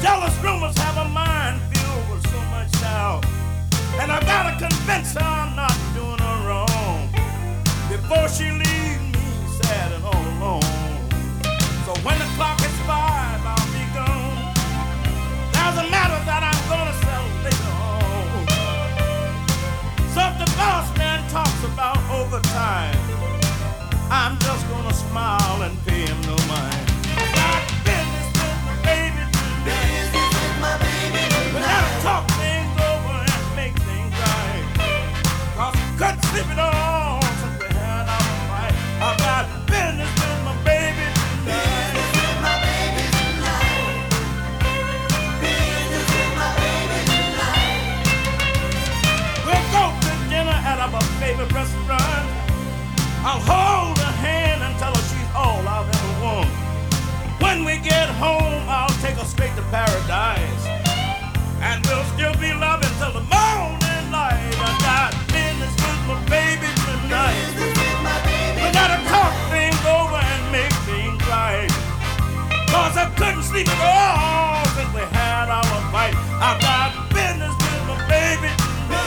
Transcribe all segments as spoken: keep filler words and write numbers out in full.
Jealous rumors have a mind filled with so much doubt. And I gotta convince her I'm not doing her wrong before she leaves me sad and all alone. So when the clock is five, I'll be gone. There's a matter that I'm gonna settle later on. So if the boss man talks about overtime, I'm just gonna smile and pay him no mind. Got business with my baby tonight. Business with my baby tonight. We gotta talk things over and make things right. Cause we couldn't sleep at all since we had our fight. I got business with my baby tonight. Business with my baby tonight. Business with my baby tonight. We'll go to dinner at our favorite restaurant. I'll hold her hand and tell her she's all I've ever wanted. When we get home, I'll take her straight to paradise. And we'll still be loving till the morning light. I got business with my baby tonight. We gotta talk things over and make things right. Cause I couldn't sleep at all since we had our fight. I got business with my baby tonight.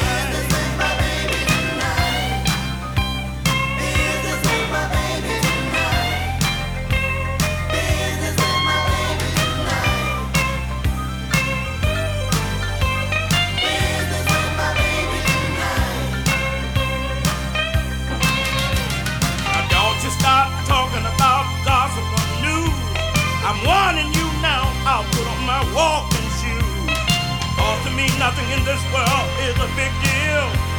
Stop talking about gossip or news. I'm warning you now, I'll put on my walking shoes. Cause to me nothing in this world is a big deal.